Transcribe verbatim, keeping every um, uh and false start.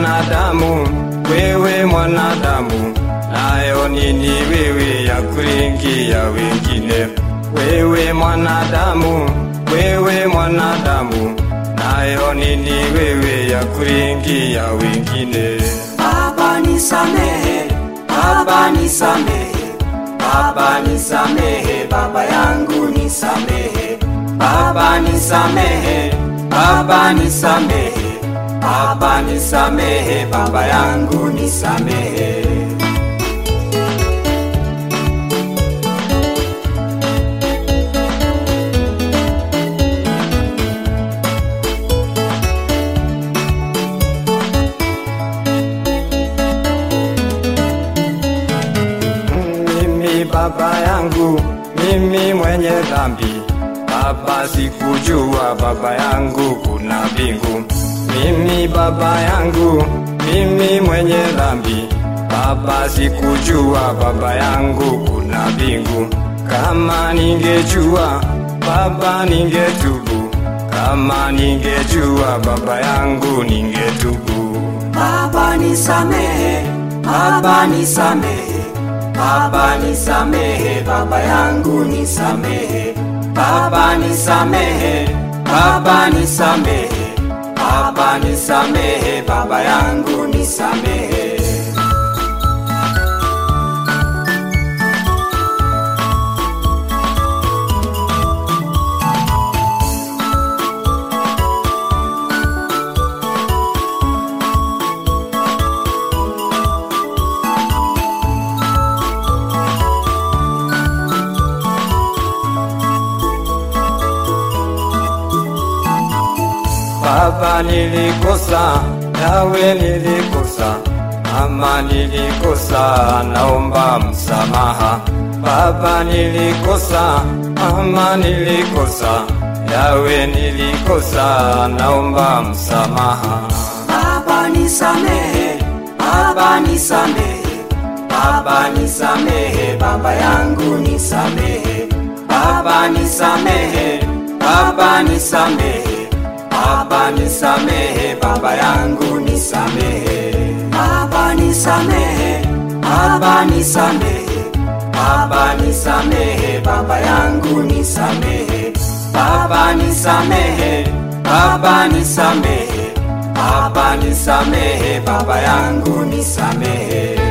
mwanadamu, wewe mwanadamu, nayo nini wewe ya kuingia wengine? Wewe mwanadamu, wewe mwanadamu, nayo nini wewe ya kuingia wengine? Baba nisamehe, Baba nisamehe, Baba nisamehe, Baba yangu nisamehe, Baba nisamehe, Baba nisamehe, Baba nisamehe, Baba yangu nisamehe. Baba yangu, mimi mwenye dhambi, Baba sikujua Baba yangu kuna mbingu. Mimi Baba yangu, mimi mwenye dhambi, Baba sikujua Baba yangu kuna mbingu. Kama ningejua Baba ningetubu, kama ningejua Baba yangu ningetubu. Baba nisamehe, Baba nisamehe, Baba nisamehe, Baba yangu nisamehe, Baba nisamehe, Baba nisamehe, Baba nisamehe, Baba yangu nisamehe. Baba nilikosa, nawe nilikosa, mama nilikosa, naomba msamaha. Baba nilikosa, mama nilikosa, nawe nilikosa, naomba msamaha. Baba nisamehe, Baba nisamehe, Baba nisamehe, Baba yangu nisamehe, Baba nisamehe, Baba nisamehe, Baba nisamehe, Baba yangu nisamehe. Baba nisamehe, Baba nisamehe, Baba nisamehe, Baba yangu nisamehe, Baba nisamehe, Baba nisamehe, Baba nisamehe, Baba yangu nisamehe.